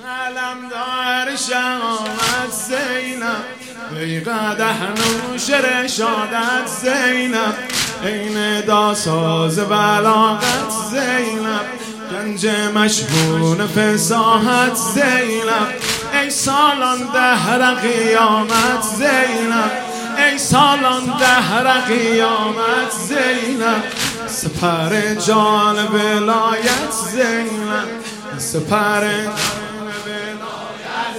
علمدار شهامت زینب، ای قدح نوش رشادت زینب، عین داساز بلاغت زینب، گنج مشهون فصاحت زینب، ای سالان دهر قیامت زینب، ای سالان دهر قیامت زینب، سپر جان ولایت زینب، سپر جان ولایت،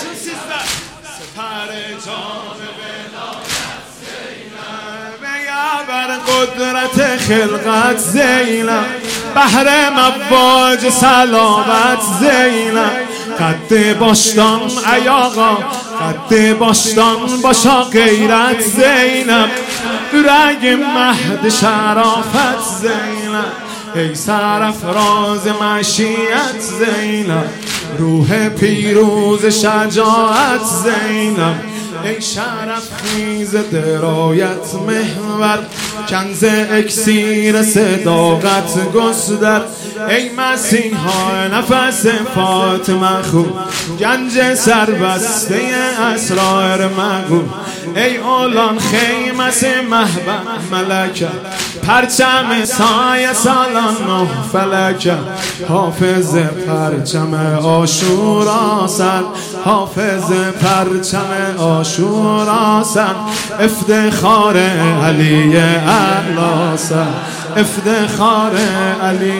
سپر جان ولایت زینب، یا بر قدرت خلقت زینب، بحر مواج سلامت زینب، قد باشدان ای آقا، قد باشدان باشا غیرت زینب، رگ مهد شرافت زینب، ای سرافراز مشیت زینب، روح پیروز شجاعت زینب، ای شرف خیز درایت محور، کنز اکسیر صداقت گستر، ای مسیحا نفس فاطمه خو، گنج سربسته اسرار مگو، ای اولان خیمت محبت ملکه، پرچم سایه سالان نه فلکه، حافظ پرچم عاشورا سن، حافظ پرچم عاشورا سن، افتخار علی اعلی سن، افتخار علی،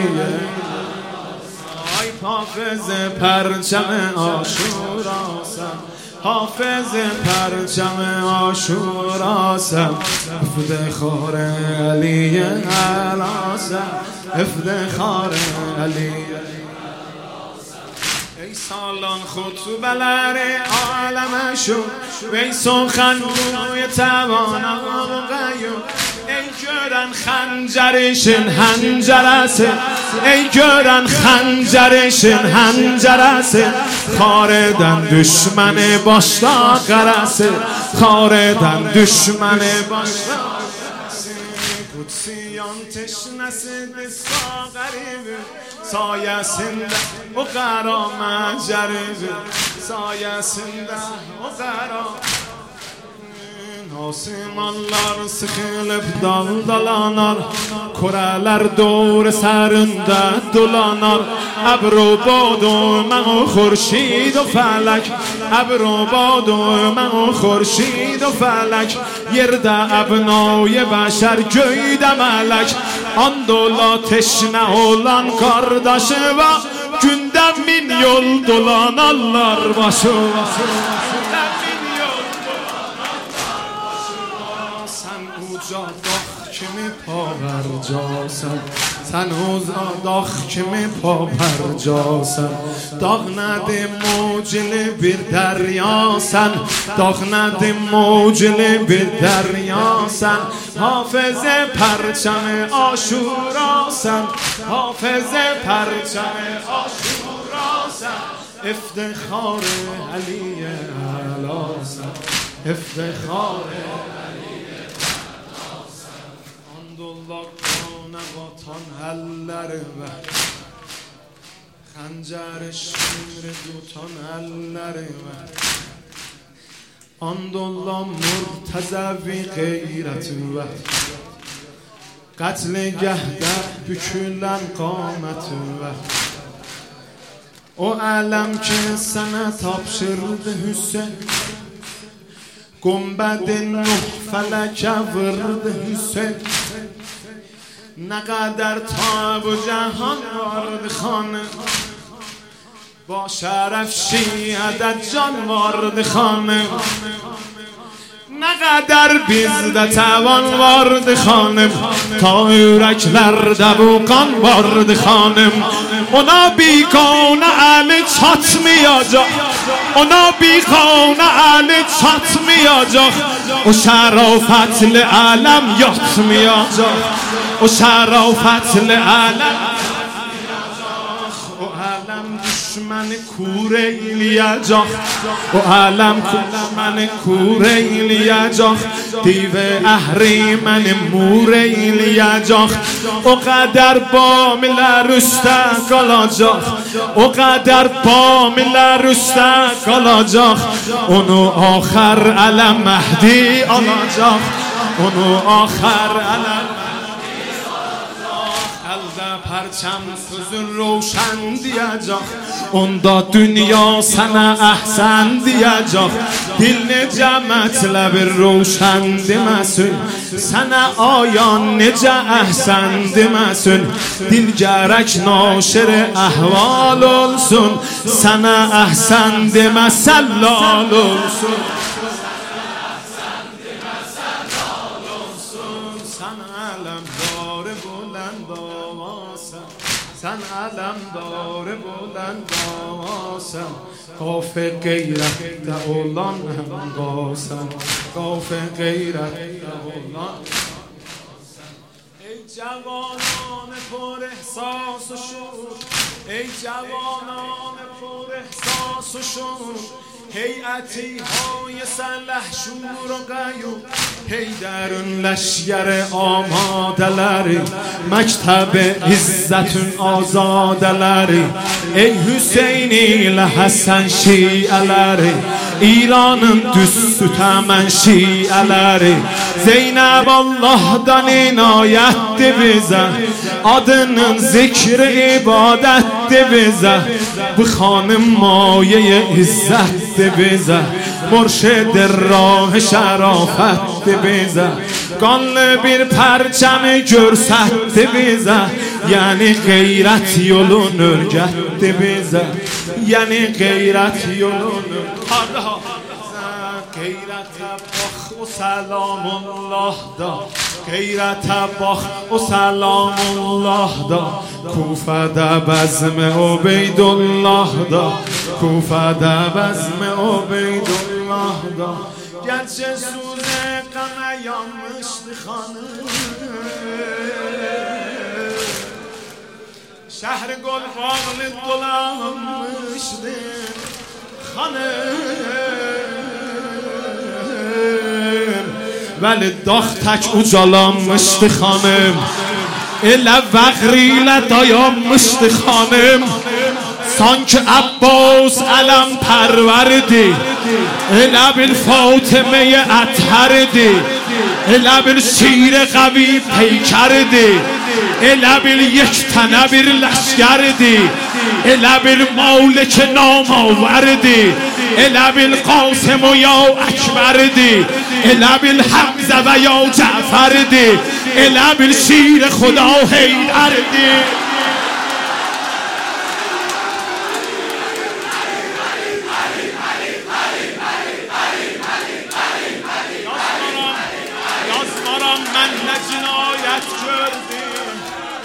حافظ پرچم عاشورا سن، حافظ پرچم عاشورا سن، افتخار علی اعلی سن، افتخار علی. ای سالان خطبلر عالم شد، وی سخنگوی توانا و قیوم، ای گرن خنجرشن هنجرسه، ای گرن خنجرشن هنجرسه، خاردن دشمن باشتا قرسه، خاردن دشمن باشتا قدسیان تشنسه دستا غریبه، سایه سنده و قرام جریبه، سایه سنده و قرام Osmanlar sıkılıp daldalanır, Kureler doğru serinde dolanar, Ebru badı men khurşid و felek, Ebru badı men khurşid و felek, Yerde ebnay beşer göyde melek, Andola teşne olan kardeşi ve Günde min yol dolanarlar başı. kimi پابرجاسم سنوز داغ kimi پابرجاسم داغ نده موجل bir deryasen داغ نده موجل bir deryasen حافظ پرچم عاشوراسن حافظ پرچم عاشوراسن افتخار علی اعلاسن افتخار Allah'tan vatan elleri ve Xəncər şiiri tutan elleri ve Andollah murtəzəvi qeyrəti və Qətligəhdə bükülən qaməti və O ələm ki sənə tapşırdı Hüseyin Gumbədin Nuh fələkə vırdı Hüseyin Ne kadar ta bu cihan vardı hanım Ba şeref şiade can vardı hanım Ne kadar bizde tavan vardı hanım Ta yüreklerde bu kan vardı hanım Ona bigane eli çatmayacak Ona bigane eli çatmayacak O şerafetli alem yatmayacak O şerafetli alem O alem düşman من کوره ایلیجاخ و علم کل من کوره ایلیجاخ دیو اهری من موره ایلیجاخ و قدر با مل رسته کلاجاخ و قدر با مل رسته کلاجاخ اونو آخر علم مهدی آلاجاخ اونو آخر علم پرچم سوز روشن دیجاخ اوندا دنیا سنه احسن دیجاخ دل نجا مطلب روشن دمسون سنه آیان نجا احسن دمسون دل جرک ناشر احوال السون سنه احسن دمسلال السون سن علم داره بلند آسم قاف غیرت اولان هم قاسم قاف غیرت اولان ای جوانان پر احساس و شور ای جوانان پر احساس و شور هیئتی های سلح شور و قیوم هی درون لشگر آماده لری مکتب عزتون آزاده لری ای حسینی لحسن شیعه لری ایرانın düz tutaman şiaları Zeynep Allah'dan inayetti bize adının zikri ibadetti bize bu hanım maye izzetti bize murşid rah şerafetti bize kanlı bir perçemi görsetti bize yani gayret yolunu örgetti bize yani gayret yolunu غیرت باخ و سلام الله دا غیرت باخ و سلام الله دا کوفه دا بزم عبیدالله دا کوفه دا بزم عبیدالله دا گرچه سوز غم یامشت خانه شهر گل باغل دلمشت خانه ولی داغ تک ucalanmıştı hanım Elə vəğrilə dayanmıştı hanım Sanki Abbas ələm pərvərdi Elə bil Fatıməyə ətərdi Elə bil şir qəvi peykərdi Elə bil یک tənə bir ləşkərdi Elə bil Malik namavərdi Elə bil Qasım و یا اکبردی Elə bil حمزه و یا جعفردی Elə bil شیر خدا حیدردی Yazmaram mən nə cinayət gördüm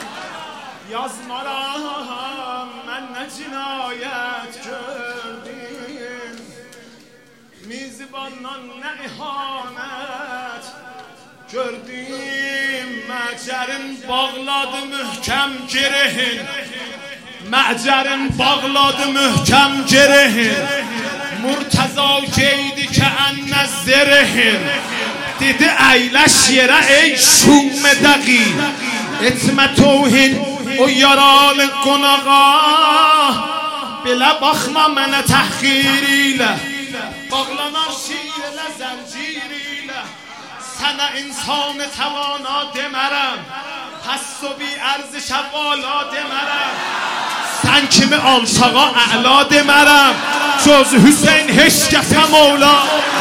Yazmaram mən nə cinayət gördüm Mizbandan nə ihanət gördüm Məcərin bağladı mühkəm girehin Məcərin bağladı mühkəm girehin Murtaza geydi ki ənə zirihin Dedi əyləş yerə ey şum dəqi Etmə tohin o yaralı qonağa Belə baxma mənə təhqir ilə Bağlanan şir ilə zəncir ilə Sənə insan təvana demərəm Pəs o bi ərz şəvala demərəm Sən kimi alçağa əla demərəm Cöz Hüseyin heç kəsə mevla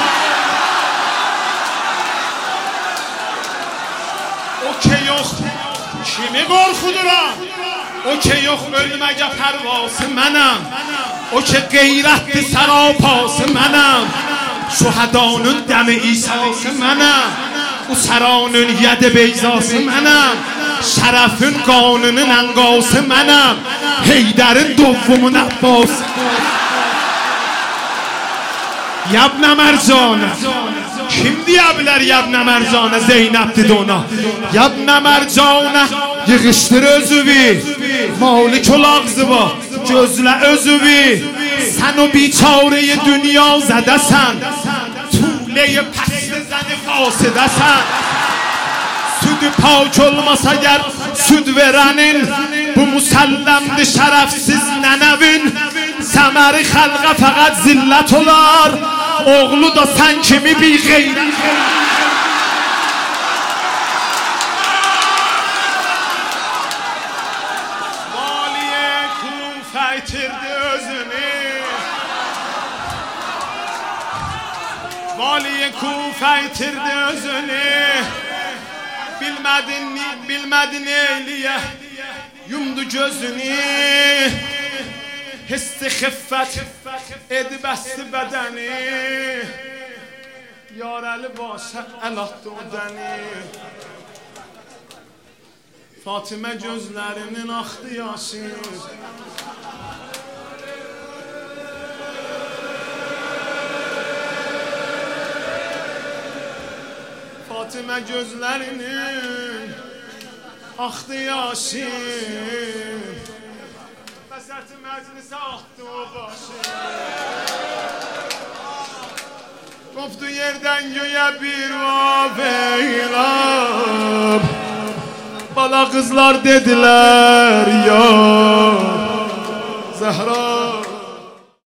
O ki yox kimi qorxuduram O ki yox ölməgə pərvası mənəm O ki qeyrətli sərapası mənəm Şuhadanın dəmi İsası mənəm Usaranın yədi beyzası mənəm Şərəfin qanunun ənqası mənəm Heydərin dovumun Abbası Yabna Mərcanə Kim deyə bilər Yabna Mərcanə Zeynəbdir ona Yabna Mərcanə yığışdır özüvi Malik ol ağzıva gözlə özüvi Sən o biçarəyi dünya zədəsən Tuğləyi pəsli zəni fasidəsən Südü pak olmasa gər süd verənin Bu müsəlləmdir şərəfsiz nənəvin Səməri xəlqə fəqət zillət olar Oğlu da sən kimi bir qeyrət Valiyə Kufə itirdi özünü Valiyə Kufə itirdi özünü Bilmədin eyliyə Yumdu gözünü Hissi xiffət edib əsti bədəni Yarəli başə əl atdı o dəni Fatimə gözlərinin axdı yaşı Fatimə gözlərinin axdı yaşı Məsəti məclisə axdı o başı Qopdu yerdən göyə bir vaveylab Bala qızlar dedilər ya Zəhra